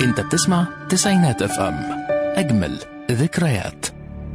انت بتسمع تسعينات اف ام، اجمل ذكريات.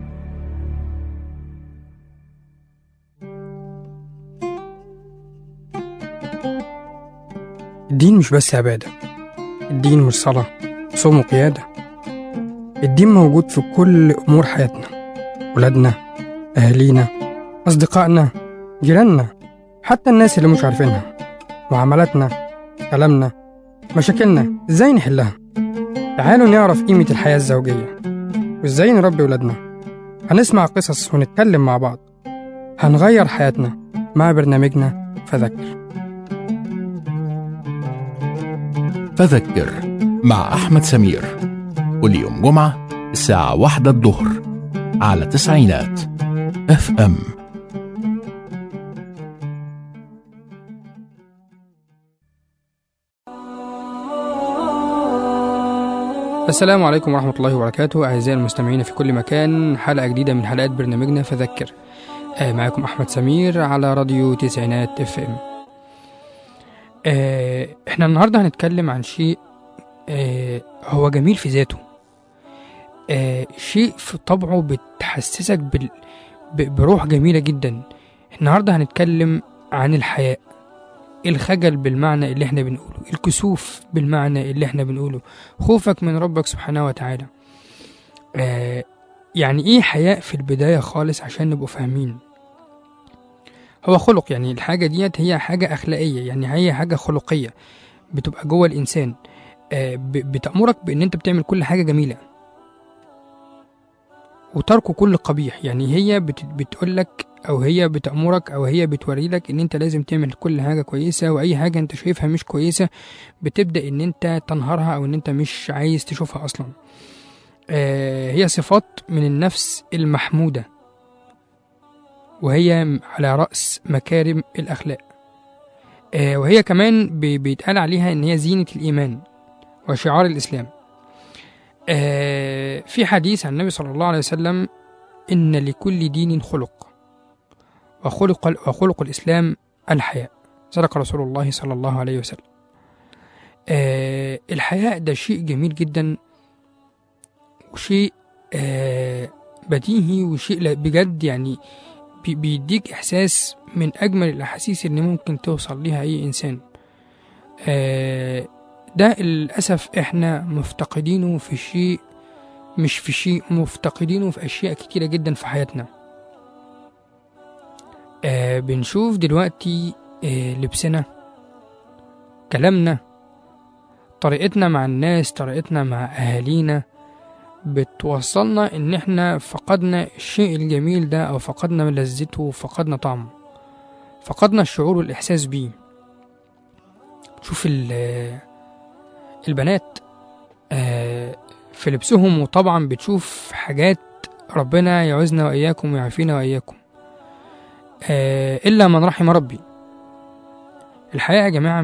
الدين مش بس عبادة، الدين مش صلاة صوم وقيادة. الدين موجود في كل أمور حياتنا، ولادنا، أهالينا، أصدقائنا، جيراننا، حتى الناس اللي مش عارفينها. معاملاتنا، كلامنا، مشاكلنا، إزاي نحلها. تعالوا نعرف قيمة الحياة الزوجية وإزاي نربي ولادنا. هنسمع قصص ونتكلم مع بعض، هنغير حياتنا مع برنامجنا فذكر مع أحمد سمير، كل يوم جمعة الساعة 1 الظهر على تسعينات اف ام. السلام عليكم ورحمة الله وبركاته. أعزائي المستمعين في كل مكان، حلقة جديدة من حلقات برنامجنا فذكر. معكم أحمد سمير على راديو تسعينات اف ام. احنا النهاردة هنتكلم عن شيء هو جميل في ذاته، شيء في طبعه بتحسسك بروح جميلة جدا. النهاردة هنتكلم عن الحياء، الخجل بالمعنى اللي احنا بنقوله، الكسوف بالمعنى اللي احنا بنقوله، خوفك من ربك سبحانه وتعالى. يعني ايه حياء في البداية خالص عشان نبقوا فاهمين؟ هو خلق، يعني الحاجة ديت هي حاجة أخلاقية، يعني هي حاجة خلقية بتبقى جوه الإنسان، بتأمرك بأن أنت بتعمل كل حاجة جميلة وترك كل قبيح. يعني هي بتقولك، أو هي بتأمرك، أو هي بتوريلك أن أنت لازم تعمل كل حاجة كويسة، وأي حاجة أنت شايفها مش كويسة بتبدأ أن أنت تنهارها، أو أن أنت مش عايز تشوفها أصلا. هي صفات من النفس المحمودة، وهي على رأس مكارم الأخلاق. وهي كمان بيتقال عليها أن هي زينة الإيمان وشعار الإسلام. في حديث عن النبي صلى الله عليه وسلم: إن لكل دين خلق، وخلق الإسلام الحياء. صدق رسول الله صلى الله عليه وسلم. الحياء ده شيء جميل جدا، وشيء بديهي، وشيء بجد يعني بيديك إحساس من أجمل الأحاسيس اللي ممكن توصل ليها أي إنسان. ده للأسف إحنا مفتقدينه في شيء، مش في شيء، مفتقدينه في أشياء كتيرة جدا في حياتنا. بنشوف دلوقتي لبسنا، كلامنا، طريقتنا مع الناس، طريقتنا مع أهالينا، بتوصلنا إن إحنا فقدنا الشيء الجميل ده، أو فقدنا لذته، فقدنا طعمه، فقدنا الشعور والإحساس بيه. شوف البنات في لبسهم، وطبعا بتشوف حاجات ربنا يعوزنا وإياكم ويعافينا وإياكم، إلا من رحم ربي. الحياة يا جماعة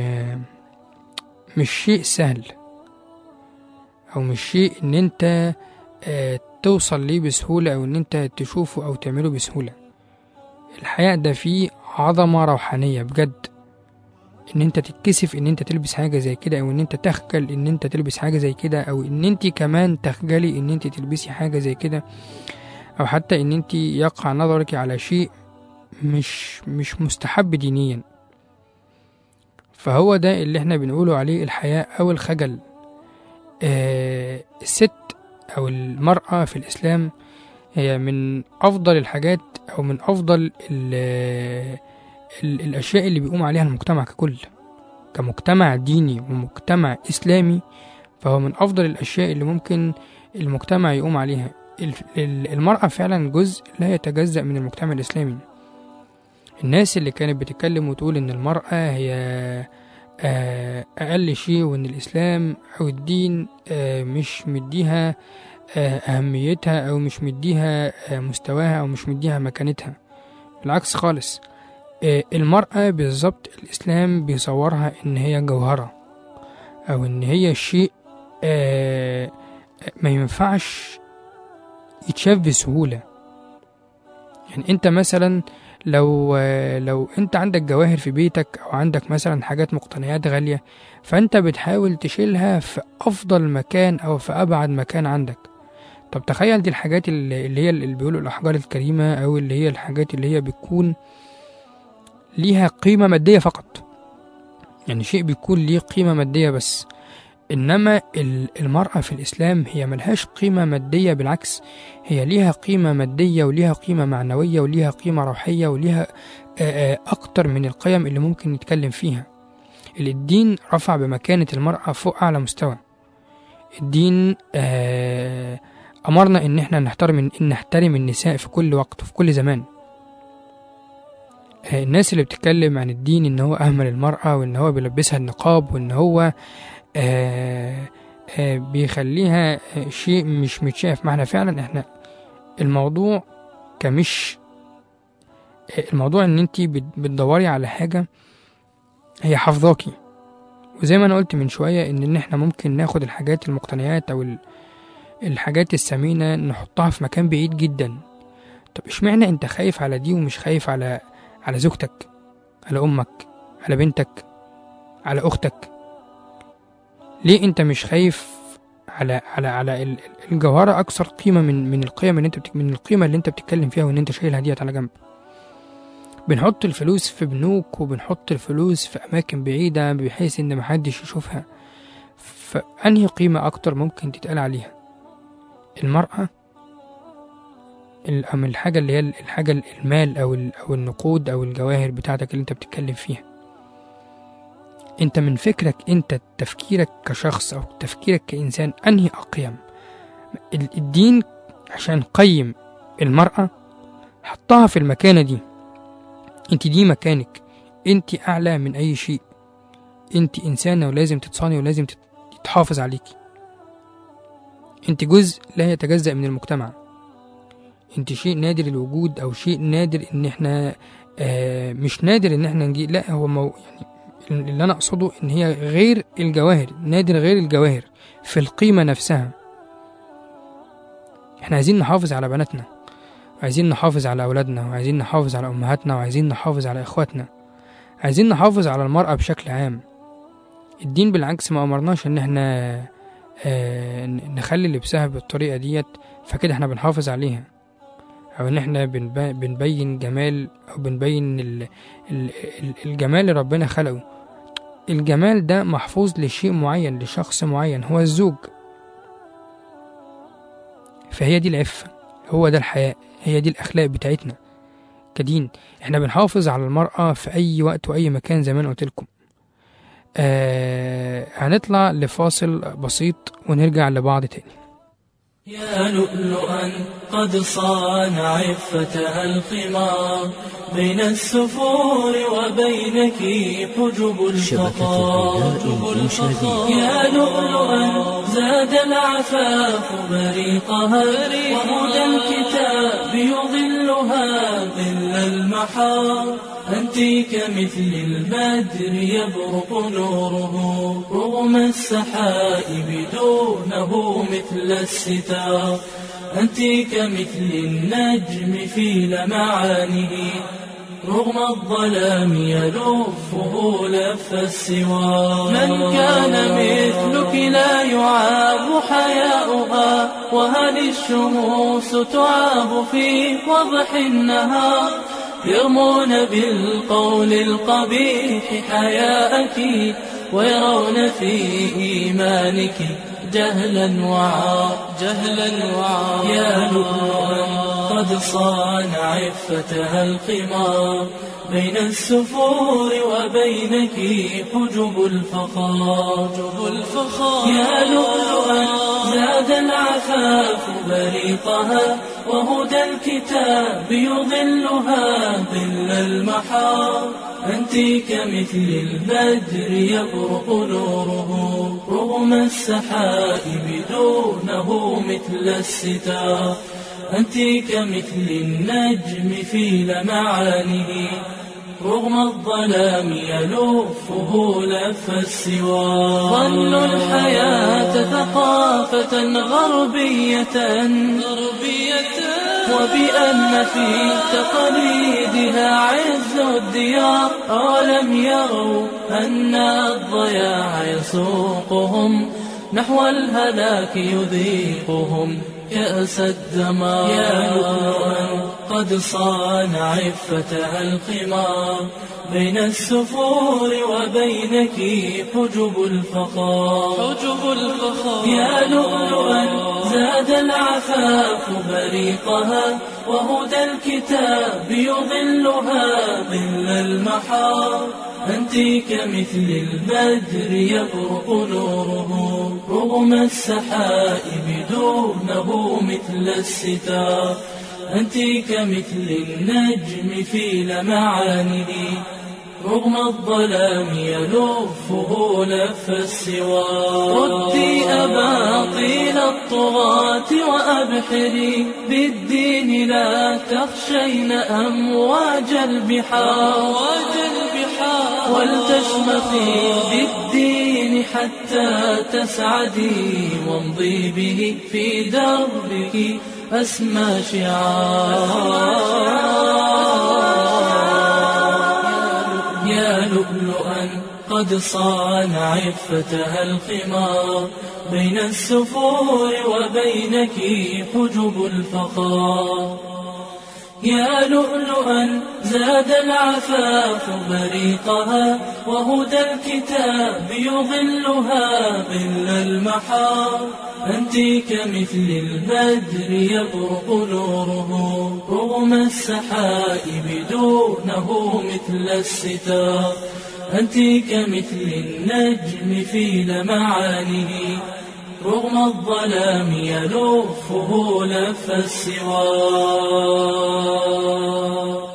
مش شيء سهل، أو مش شيء إن أنت توصل ليه بسهولة، أو إن أنت تشوفه أو تعمله بسهولة. الحياة ده فيه عظمة روحانية بجد، ان انت تتكسف ان انت تلبس حاجة زي كده، او ان انت تخجل ان انت تلبس حاجة زي كده، او ان انت كمان تخجلي ان انت تلبسي حاجة زي كده، او حتى ان انت يقع نظرك على شيء مش مستحب دينيا. فهو ده اللي احنا بنقوله عليه الحياء او الخجل. الست او المرأة في الاسلام هي من افضل الحاجات، او من افضل الأشياء اللي بيقوم عليها المجتمع ككل، كمجتمع ديني ومجتمع إسلامي. فهو من أفضل الأشياء اللي ممكن المجتمع يقوم عليها. المرأة فعلا جزء لا يتجزأ من المجتمع الإسلامي. الناس اللي كانت بتتكلم وتقول إن المرأة هي أقل شيء، وإن الإسلام أو الدين مش مديها أهميتها، أو مش مديها مستواها، أو مش مديها مكانتها، بالعكس خالص. المرأة بالظبط الإسلام بيصورها إن هي جوهرة، أو إن هي شيء ما ينفعش يتشاف بسهولة. يعني أنت مثلا لو انت عندك جواهر في بيتك او عندك مثلا حاجات مقتنيات غالية، فانت بتحاول تشيلها في افضل مكان او في ابعد مكان عندك. طب تخيل دي الحاجات اللي هي اللي بيقولوا الاحجار الكريمة، او اللي هي الحاجات اللي هي بتكون ليها قيمة مادية فقط، يعني شيء بيكون ليه قيمة مادية بس. إنما المرأة في الإسلام هي ملهاش قيمة مادية، بالعكس هي ليها قيمة مادية وليها قيمة معنوية وليها قيمة روحية وليها أكتر من القيم اللي ممكن نتكلم فيها. الدين رفع بمكانة المرأة فوق أعلى مستوى. الدين أمرنا إن احنا نحترم النساء في كل وقت وفي كل زمان. الناس اللي بتتكلم عن الدين إن هو أهمل المرأة وإن هو بيلبسها النقاب وإن هو بيخليها شيء مش متشاف معنا، فعلا احنا الموضوع كمش الموضوع ان انتي بتدوري على حاجة هي حافظاكي. وزي ما انا قلت من شوية ان احنا ممكن ناخد الحاجات المقتنيات او الحاجات الثمينة نحطها في مكان بعيد جدا. طب اشمعنى انت خايف على دي ومش خايف على زوجتك، على امك، على بنتك، على اختك؟ ليه انت مش خايف على الجوهرة اكثر قيمة من القيم اللي من القيمة اللي انت بتتكلم فيها وان انت شايلها ديت على جنب؟ بنحط الفلوس في بنوك وبنحط الفلوس في اماكن بعيدة بحيث ان محدش يشوفها. فانهي قيمة اكتر ممكن تتقال عليها؟ المرأة من الحاجة اللي هي الحاجة المال او النقود او الجواهر بتاعتك اللي انت بتتكلم فيها. انت من فكرك، انت تفكيرك كشخص او تفكيرك كإنسان انهي اقيم؟ الدين عشان قيم المرأة حطها في المكانة دي. انت دي مكانك، انت اعلى من اي شيء، انت انسانة ولازم تتصاني ولازم تتحافظ عليكي. انت جزء لا يتجزأ من المجتمع، انت شيء نادر الوجود او شيء نادر ان احنا مش نادر ان احنا نجي، لا هو يعني اللي انا اقصده ان هي غير الجواهر، نادر غير الجواهر في القيمة نفسها. احنا عايزين نحافظ على بناتنا وعايزين نحافظ على اولادنا وعايزين نحافظ على امهاتنا وعايزين نحافظ على اخواتنا، عايزين نحافظ على المرأة بشكل عام. الدين بالعكس ما امرناش ان احنا نخلي لبسها بالطريقة ديت فكده احنا بنحافظ عليها، او ان احنا بنبين جمال او بنبين الجمال اللي ربنا خلقه. الجمال ده محفوظ لشيء معين، لشخص معين هو الزوج. فهي دي العفة، هو ده الحياء، هي دي الأخلاق بتاعتنا كدين. احنا بنحافظ على المرأة في أي وقت وأي مكان زي ما قلت لكم. هنطلع لفاصل بسيط ونرجع لبعض تاني. يا لؤلؤا قد صان عفتها الخمار، بين السفور وبينك حجب الفخار. يا لؤلؤا زاد العفاف بريقها، وهدى الكتاب يظلها ظل المحار. أنت كمثل البدر يبرق نوره رغم السحائب دونه مثل الستار. أنت كمثل النجم في لمعانه رغم الظلام يلفه لف السوار. من كان مثلك لا يعاب حياؤها، وهل الشموس تعاب في وضح النهار؟ يرمون بالقول القبيح حياءك، ويرون في إيمانك جهلا وعار. يا لؤلؤا قد صان عفتها الخمار، بين السفور وبينك حجب الفخار. يا لؤلؤا زاد العفاف بريقها، وهدى الكتاب يظلها ظل المحار. أنت كمثل البدر يبرق نوره رغم السحائب دونه مثل الستار. أنت كمثل النجم في لمعانه رغم الظلام يلفه لف السوار. ظلوا الحياة ثقافة غربية وبأن في تقاليدها عز الديار. أولم يروا أن الضياع يسوقهم نحو الهلاك يذيقهم كأس الدمار. يا لؤلؤا قد صان عفتها الخمار بين السفور وبينك حجب الفخار. يا لؤلؤا زاد العفاف بريقها وهدى الكتاب يظلها ظل المحار. أنت كمثل البدر يبرق نوره رغم السحائب دونه مثل الستار. أنت كمثل النجم في لمعانه رغم الظلام يلفه لف السوار. ردي أباطيل الطغاة وأبحري بالدين لا تخشين أمواج البحار. ولتشمخي بالدين حتى تسعدي وامضي به في دربك أسمى شعار. يا لؤلؤا قد صان عفتها الخمار بين السفور وبينك حجب الفخار. يا لؤلؤا زاد العفاف بريقها وهدى الكتاب يظلها ظل المحار. أنت كمثل البدر يبرق نوره رغم السحائب دونه مثل الستار. أنت كمثل النجم في لمعانه رغم الظلام يلفه لف السوار.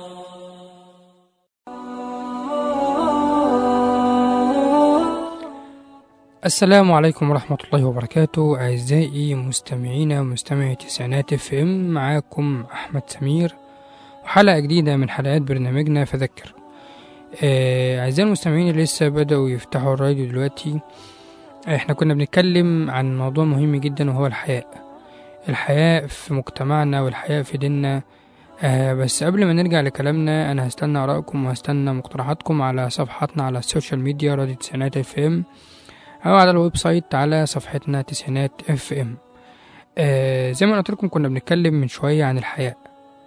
السلام عليكم ورحمة الله وبركاته. أعزائي مستمعينا ومستمعي تسعينات اف ام، معاكم أحمد سمير وحلقة جديدة من حلقات برنامجنا فذكر. أعزائي المستمعين اللي لسه بدأوا يفتحوا الراديو دلوقتي، احنا كنا بنتكلم عن موضوع مهم جدا وهو الحياء في مجتمعنا والحياء في ديننا. بس قبل ما نرجع لكلامنا أنا هستنى آرائكم وهستنى مقترحاتكم على صفحاتنا على السوشيال ميديا راديو تسعينات اف ام أو على الويب سايت على صفحتنا تسعينات اف ام. زي ما قلت لكم كنا بنتكلم من شوية عن الحياء.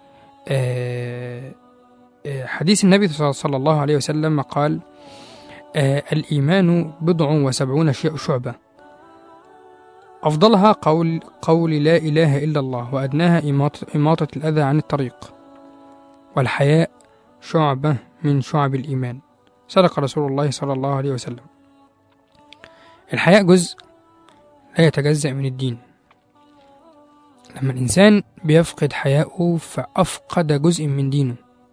حديث النبي صلى الله عليه وسلم قال: الإيمان 70 شعبة، أفضلها قول لا إله إلا الله، وأدناها إماطة الأذى عن الطريق، والحياء شعبة من شعب الإيمان. صدق رسول الله صلى الله عليه وسلم. الحياء جزء لا يتجزأ من الدين. لما الإنسان بيفقد حياءه فأفقد جزء من دينه،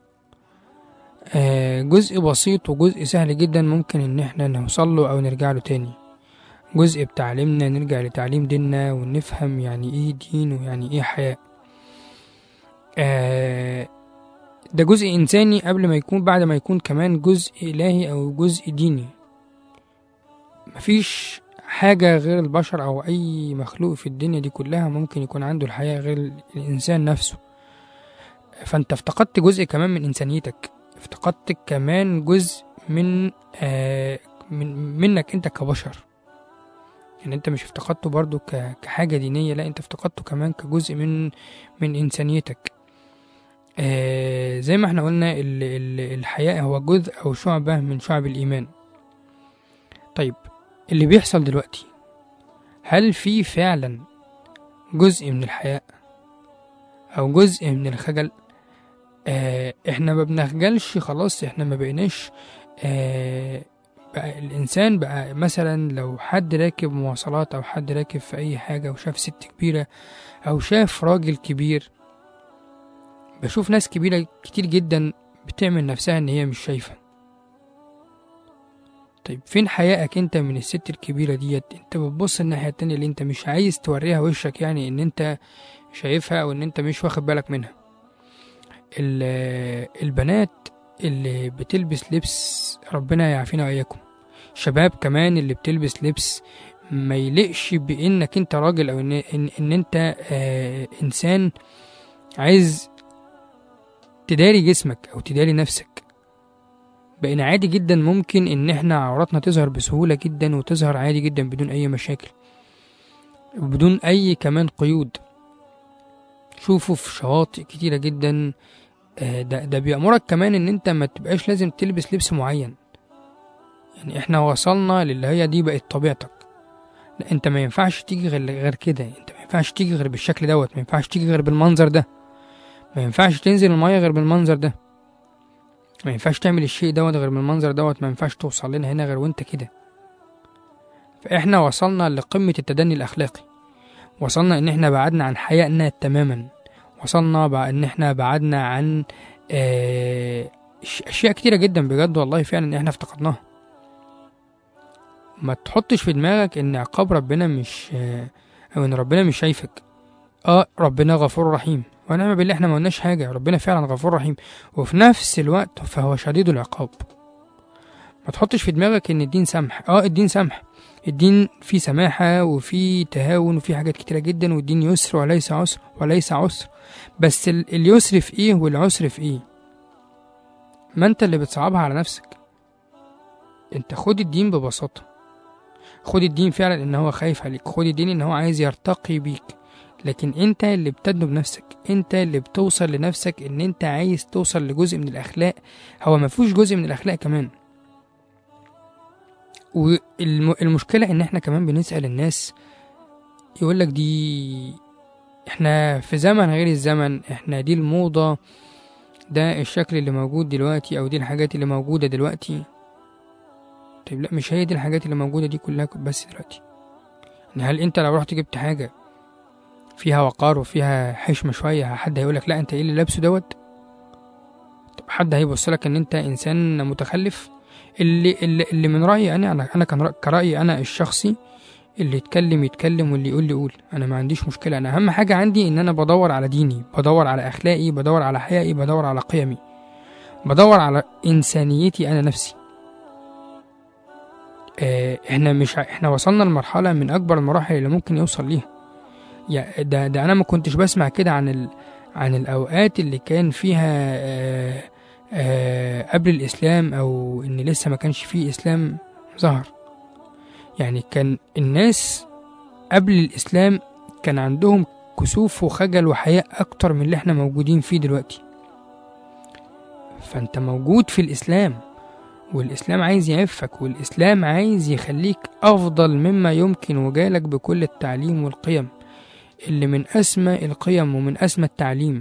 جزء بسيط وجزء سهل جدا ممكن ان احنا نوصل له او نرجع له تاني. جزء بتعليمنا نرجع لتعليم ديننا ونفهم يعني ايه دين ويعني ايه حياء. ده جزء انساني بعد ما يكون كمان جزء الهي او جزء ديني. مفيش حاجة غير البشر او اي مخلوق في الدنيا دي كلها ممكن يكون عنده الحياء غير الانسان نفسه. فانت افتقدت جزء كمان من انسانيتك، افتقدت كمان جزء منك انت كبشر. يعني انت مش افتقدته برضو كحاجة دينية، لا انت افتقدته كمان كجزء من انسانيتك. زي ما احنا قلنا الحياء هو جزء او شعبة من شعب الايمان. طيب اللي بيحصل دلوقتي، هل في فعلا جزء من الحياء او جزء من الخجل؟ احنا ما بنخجلش خلاص، احنا ما بقيناش. بقى الانسان بقى مثلا لو حد راكب مواصلات او حد راكب في اي حاجة وشاف ست كبيرة او شاف راجل كبير، بشوف ناس كبيرة كتير جدا بتعمل نفسها ان هي مش شايفة. طيب فين حيائك انت من الست الكبيرة ديت؟ انت بتبص الناحية التانية اللي انت مش عايز توريها وشك، يعني ان انت شايفها او ان انت مش واخد بالك منها. البنات اللي بتلبس لبس، ربنا يعافينا وإياكم، شباب كمان اللي بتلبس لبس ما يليقش بانك انت راجل او ان انت انسان عايز تداري جسمك أو تداري نفسك. بقينا عادي جدا ممكن إن احنا عوراتنا تظهر بسهولة جدا، وتظهر عادي جدا بدون أي مشاكل، بدون أي كمان قيود. شوفوا في شواطئ كتيرة جدا ده بيأمرك كمان إن انت ما تبقاش لازم تلبس لبس معين. يعني احنا وصلنا للي هي دي بقت طبيعتك. لا، انت ما ينفعش تيجي غير كده، انت ما ينفعش تيجي غير بالشكل دوت، ما ينفعش تيجي غير بالمنظر ده، ما ينفعش تنزل المية غير بالمنظر ده، ما ينفعش تعمل الشيء دوت غير بالمنظر دوت، ما ينفعش توصل لنا هنا غير وانت كده. فاحنا وصلنا لقمة التدني الأخلاقي، وصلنا ان احنا بعدنا عن حيائنا تماما، وصلنا ان احنا بعدنا عن اشياء كتيرة جدا بجد والله فعلا ان احنا افتقدناها. ما تحطش في دماغك ان عقاب ربنا مش او ان ربنا مش شايفك. ربنا غفور رحيم، ونعم بالله احنا ما قلناش حاجة، ربنا فعلا غفور رحيم، وفي نفس الوقت فهو شديد العقاب. ما تحطش في دماغك ان الدين سمح. الدين سمح، الدين فيه سماحة وفيه تهاون وفيه حاجات كتيرة جدا، والدين يسر وليس عسر. بس اليسر في ايه والعسر في ايه؟ ما انت اللي بتصعبها على نفسك. انت خد الدين ببساطة، خد الدين فعلا ان هو خايف عليك، خد الدين ان هو عايز يرتقي بيك، لكن انت اللي بتدنو بنفسك، انت اللي بتوصل لنفسك ان انت عايز توصل لجزء من الاخلاق هو ما فيهوش جزء من الاخلاق كمان. والمشكلة ان احنا كمان بنسأل الناس يقولك دي احنا في زمن غير الزمن، احنا دي الموضة، ده الشكل اللي موجود دلوقتي، او دي الحاجات اللي موجودة دلوقتي. طيب لا، مش هي دي الحاجات اللي موجودة دي كلها بس دلوقتي. هل انت لو رحت جبت حاجة فيها وقار وفيها حشمة شوية، حد هيقولك لا انت ايه اللي لابسه دوت؟ طب حد هيبصلك ان انت انسان متخلف؟ اللي من رأيي انا كرأيي انا الشخصي، اللي يتكلم واللي يقول انا ما عنديش مشكلة. انا اهم حاجة عندي ان انا بدور على ديني، بدور على اخلاقي، بدور على حيائي، بدور على قيمي، بدور على انسانيتي انا نفسي. احنا وصلنا لمرحلة من اكبر المراحل اللي ممكن يوصل ليها. ده انا ما كنتش بسمع كده عن الاوقات اللي كان فيها قبل الاسلام، او ان لسه ما كانش فيه اسلام ظهر. يعني كان الناس قبل الاسلام كان عندهم كسوف وخجل وحياء اكتر من اللي احنا موجودين فيه دلوقتي. فانت موجود في الاسلام، والإسلام عايز يعفك، والإسلام عايز يخليك أفضل مما يمكن، وجالك بكل التعليم والقيم اللي من أسمى القيم ومن أسمى التعليم.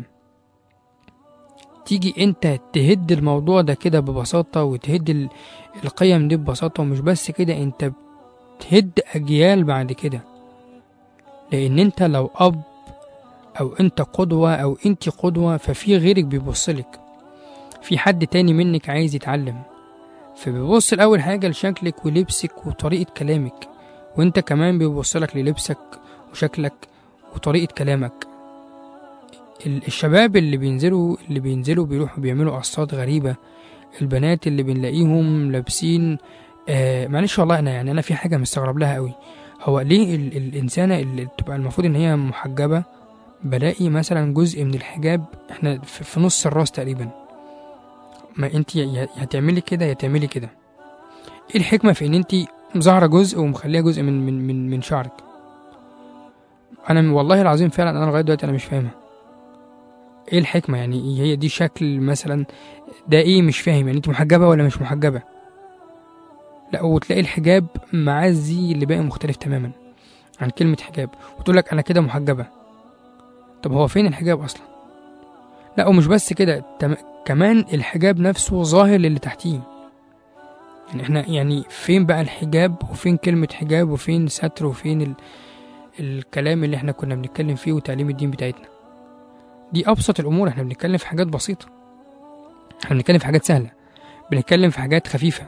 تيجي أنت تهد الموضوع ده كده ببساطة، وتهد القيم دي ببساطة، ومش بس كده، أنت بتهد أجيال بعد كده. لأن أنت لو أب أو أنت قدوة أو أنت قدوة، ففي غيرك بيبصلك، في حد تاني منك عايز يتعلم، فبيبص الأول حاجة لشكلك ولبسك وطريقة كلامك، وانت كمان بيبصلك للبسك وشكلك وطريقة كلامك. الشباب اللي بينزلوا بيروحوا بيعملوا قصات غريبة، البنات اللي بنلاقيهم لابسين معلش والله أنا في حاجة مستغرب لها قوي. هو ليه الإنسانة اللي تبقى المفروض إن هي محجبة بلاقي مثلا جزء من الحجاب احنا في نص الراس تقريبا؟ ما انت هتعملي كده هتعملي كده. ايه الحكمة في ان انت ظاهرة جزء ومخليها جزء من شعرك؟ انا والله العظيم فعلا انا لغاية دلوقتي انا مش فاهمها. ايه الحكمة؟ يعني هي دي شكل مثلا ده ايه؟ مش فاهم. يعني انت محجبة ولا مش محجبة؟ لا، وتلاقي الحجاب مع الزي اللي باقي مختلف تماما عن كلمة حجاب، وتقولك انا كده محجبة. طب هو فين الحجاب اصلا؟ لا، ومش بس كده، كمان الحجاب نفسه ظاهر للي تحتيه. يعني احنا يعني فين بقى الحجاب، وفين كلمة حجاب، وفين ستر، وفين الكلام اللي احنا كنا بنتكلم فيه وتعليم الدين بتاعتنا؟ دي ابسط الامور. احنا بنتكلم في حاجات بسيطة، احنا بنتكلم في حاجات سهلة، بنتكلم في حاجات خفيفة.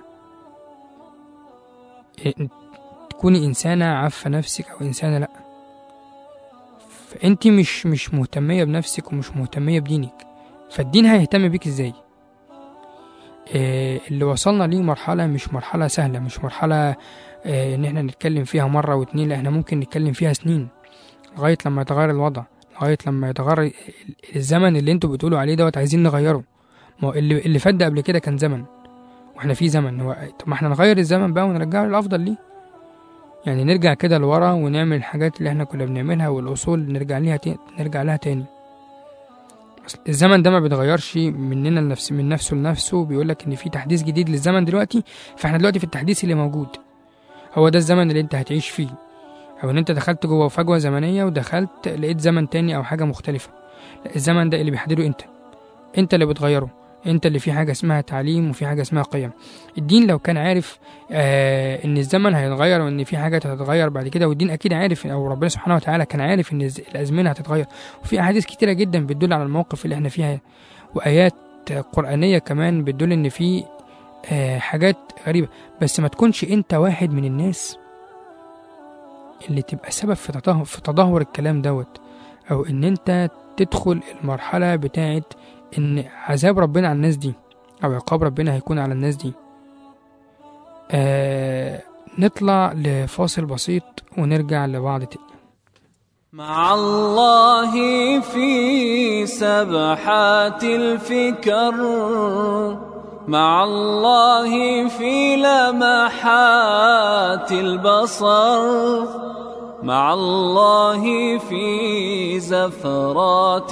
تكوني انسانة عارفة نفسك او انسانة لا، فانت مش مهتمية بنفسك ومش مهتمية بدينك، فالدين هيهتم بيك ازاي؟ اللي وصلنا ليه مرحلة مش مرحلة سهلة، مش مرحلة ان احنا نتكلم فيها مرة واتنين، لا احنا ممكن نتكلم فيها سنين لغاية لما يتغير الوضع، لغاية لما يتغير الزمن اللي انتوا بتقولوا عليه دوت عايزين نغيره. ما هو اللي فات ده قبل كده كان زمن، واحنا في زمن. هو طب ما احنا نغير الزمن بقى ونرجعه للأفضل ليه؟ يعني نرجع كده لورا ونعمل الحاجات اللي احنا كنا بنعملها، والأصول نرجع لها تاني. بس الزمن ده ما بيتغيرش مننا من نفسه لنفسه. بيقولك ان في تحديث جديد للزمن دلوقتي، فاحنا دلوقتي في التحديث اللي موجود هو ده الزمن اللي انت هتعيش فيه، او ان انت دخلت جوه فجوة زمنية ودخلت لقيت زمن تاني او حاجة مختلفة. لا، الزمن ده اللي بيحدده انت اللي بتغيره، انت اللي في حاجة اسمها تعليم وفي حاجة اسمها قيم. الدين لو كان عارف ان الزمن هيتغير وان في حاجة هتتغير بعد كده، والدين اكيد عارف، او ربنا سبحانه وتعالى كان عارف ان الازمنة هتتغير. وفي احاديث كتيرة جدا بتدل على الموقف اللي احنا فيها، وايات قرآنية كمان بتدل ان في حاجات غريبة. بس ما تكونش انت واحد من الناس اللي تبقى سبب في تدهور الكلام دوت، او ان انت تدخل المرحلة بتاعت ان عذاب ربنا على الناس دي او عقاب ربنا هيكون على الناس دي. نطلع لفاصل بسيط ونرجع لبعض تاني. مع الله في سبحات الفكر، مع الله في لمحات البصر، مع الله في زفرات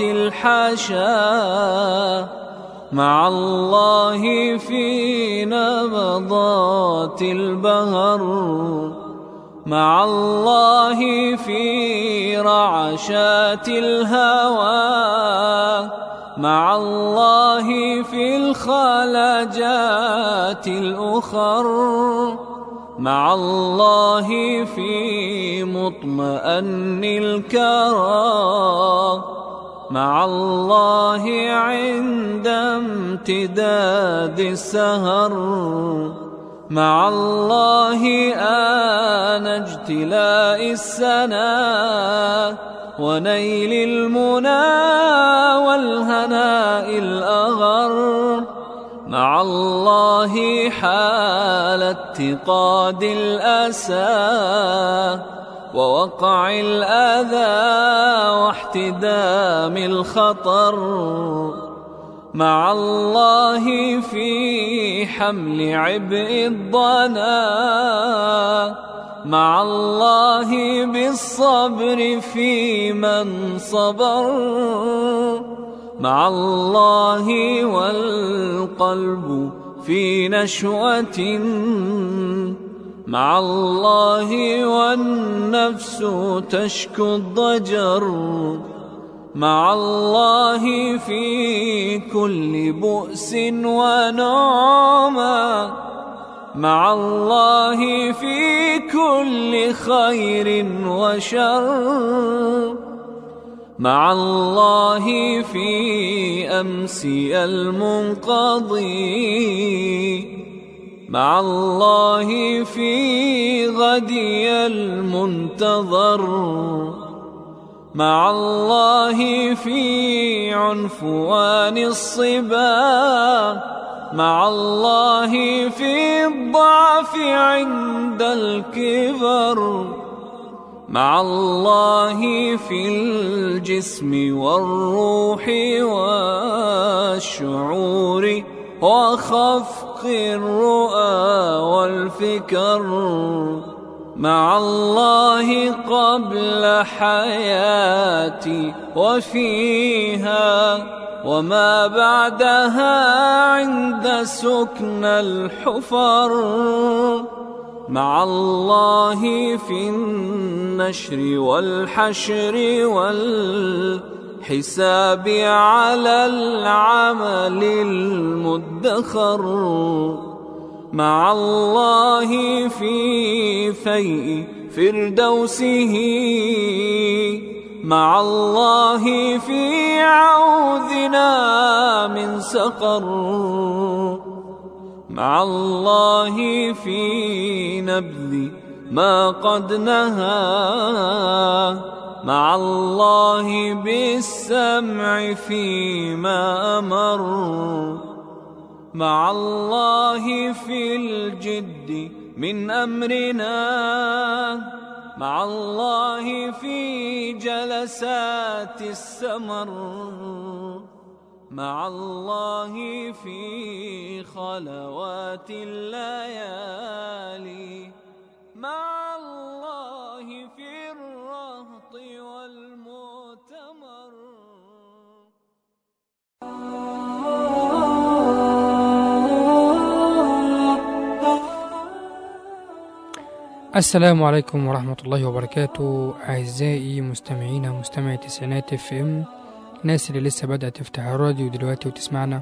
الحشا، مع الله في نبضات البهر، مع الله في رعشات الهوى، مع الله في الخلجات الأخر، مع الله في مطمئن الكرى، مع الله عند امتداد السهر، مع الله آن اجتلاء السنا ونيل المنى والهناء الأغر، مع الله حال اتقاد الأسى ووقع الأذى واحتدام الخطر، مع الله في حمل عبء الضنا، مع الله بالصبر في من صبر، مع الله والقلب في نشوة، مع الله والنفس تشكو الضجر، مع الله في كل بؤس ونعمة، مع الله في كل خير وشر، مع الله في أمسي المنقضي، مع الله في غدي المنتظر، مع الله في عنفوان الصبا، مع الله في الضعف عند الكبر، مع الله في الجسم والروح والشعور وخفق الرؤى والفكر، مع الله قبل حياتي وفيها وما بعدها عند سكن الحفر، مع الله في النشر والحشر والحساب على العمل المدخر، مع الله في فيء فردوسه، مع الله في عوذنا من سقر، مع الله في نبذ ما قد نهى، مع الله بالسمع فيما أمر، مع الله في الجد من أمرنا، مع الله في جلسات السمر، مع الله في خلوات الليالي، مع الله في الرهط والمؤتمر. السلام عليكم ورحمة الله وبركاته. أعزائي مستمعينا ومستمعي تسعينات FM، الناس اللي لسه بدأت تفتح الراديو دلوقتي وتسمعنا،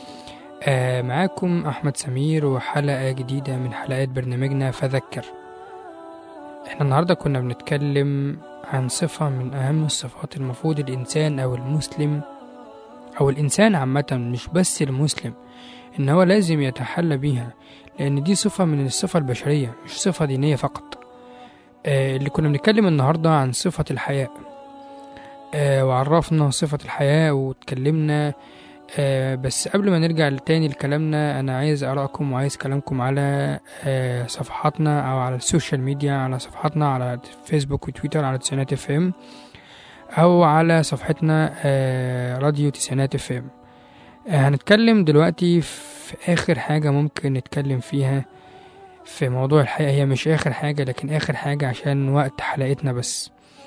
معاكم أحمد سمير وحلقة جديدة من حلقات برنامجنا فذكر. احنا النهاردة كنا بنتكلم عن صفة من أهم الصفات المفروض الإنسان أو المسلم أو الإنسان عامة، مش بس المسلم، إن هو لازم يتحلى بيها، لأن دي صفة من الصفة البشرية مش صفة دينية فقط. اللي كنا بنتكلم النهاردة عن صفة الحياء، وعرفنا صفة الحياء واتكلمنا. بس قبل ما نرجع تاني لكلامنا، أنا عايز أراءكم وعايز كلامكم على صفحاتنا أو على السوشيال ميديا، على صفحاتنا على فيسبوك وتويتر على تسعينات FM، أو على صفحتنا راديو تسعينات FM. هنتكلم دلوقتي في آخر حاجة ممكن نتكلم فيها في موضوع الحياة. هي مش آخر حاجة، لكن آخر حاجة عشان وقت حلقتنا بس.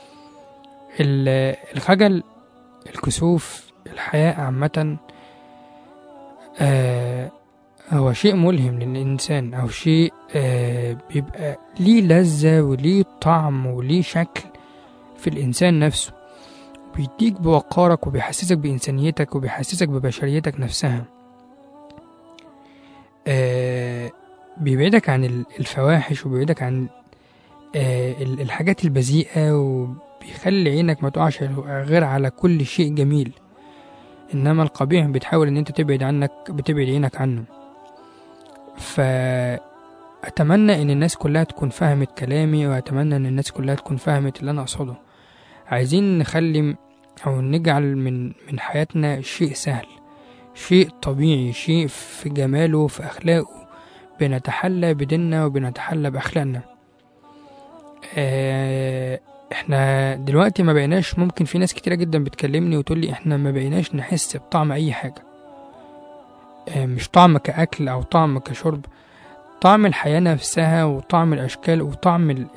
الخجل، الكسوف، الحياء عامة هو شيء ملهم للإنسان، أو شيء بيبقى ليه لذة وليه طعم وليه شكل في الإنسان نفسه، بيديك بوقارك وبيحسسك بإنسانيتك وبيحسسك ببشريتك نفسها. بيبعدك عن الفواحش وبيبعدك عن الحاجات البذيئة، وبيخلي عينك ما تقعش غير على كل شيء جميل. إنما القبيح بتحاول إن أنت بتبعد عينك عنه. فأتمنى إن الناس كلها تكون فهمت كلامي، وأتمنى إن الناس كلها تكون فهمت اللي أنا أقصده. عايزين نخلي أو نجعل من حياتنا شيء سهل، شيء طبيعي، شيء في جماله، في أخلاقه، بنتحلى بديننا وبنتحلى بأخلاقنا. احنا دلوقتي ما بقيناش، ممكن في ناس كتيرة جدا بتكلمني وتقولي احنا ما بقيناش نحس بطعم أي حاجة، مش طعم كأكل أو طعم كشرب، طعم الحياة نفسها وطعم الأشكال وطعم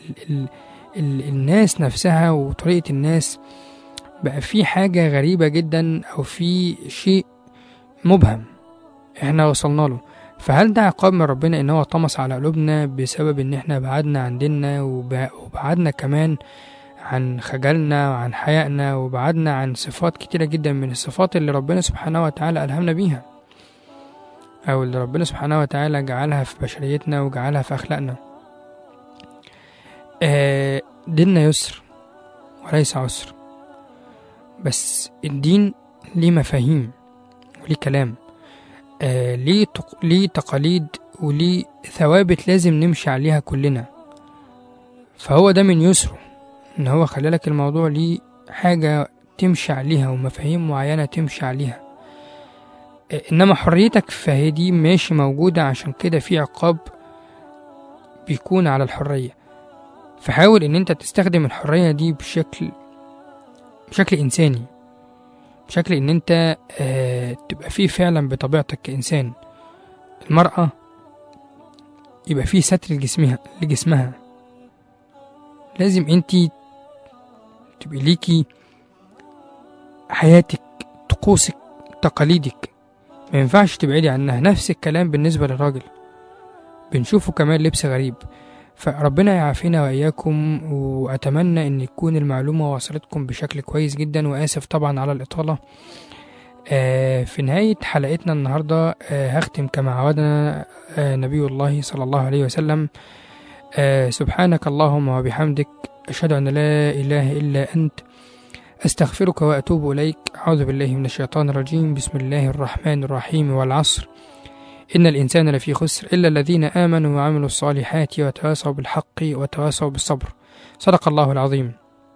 الناس نفسها وطريقة الناس. بقى في حاجة غريبة جدا، أو في شيء مبهم احنا وصلنا له. فهل ده عقاب من ربنا ان هو طمس على قلوبنا بسبب ان احنا بعدنا عن ديننا، وبعدنا كمان عن خجلنا وعن حيائنا، وبعدنا عن صفات كتيرة جدا من الصفات اللي ربنا سبحانه وتعالى ألهمنا بيها، او اللي ربنا سبحانه وتعالى جعلها في بشريتنا وجعلها في أخلاقنا. ديننا يسر وليس عسر، بس الدين ليه مفاهيم وليه كلام، ليه تقاليد وليه ثوابت لازم نمشي عليها كلنا. فهو ده من يسره، ان هو خلالك الموضوع ليه حاجة تمشي عليها ومفاهيم معينة تمشي عليها. انما حريتك فهي دي ماشي موجودة، عشان كده في عقاب بيكون على الحرية. فحاول ان انت تستخدم الحرية دي بشكل انساني، بشكل ان انت تبقى فيه فعلا بطبيعتك كإنسان. المرأة يبقى فيه ستر لجسمها، لازم انت تبقى ليكي حياتك، طقوسك، تقاليدك، ما ينفعش تبعدي عنها. نفس الكلام بالنسبة للراجل، بنشوفه كمان لبس غريب. فربنا يعافينا وإياكم، وأتمنى أن يكون المعلومة وصلتكم بشكل كويس جدا، وآسف طبعا على الإطالة. في نهاية حلقتنا النهاردة هختم كما عودنا نبي الله صلى الله عليه وسلم: سبحانك اللهم وبحمدك، أشهد أن لا إله إلا أنت، أستغفرك وأتوب إليك. أعوذ بالله من الشيطان الرجيم. بسم الله الرحمن الرحيم. والعصر إن الإنسان لفي خسر إلا الذين آمنوا وعملوا الصالحات وتواصوا بالحق وتواصوا بالصبر. صدق الله العظيم.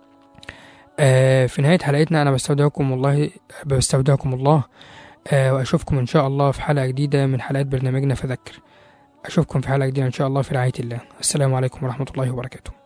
في نهاية حلقتنا أنا بستودعكم الله، وأشوفكم إن شاء الله في حلقة جديدة من حلقات برنامجنا فذكر. أشوفكم في حلقة جديدة إن شاء الله في رعاية الله. السلام عليكم ورحمة الله وبركاته.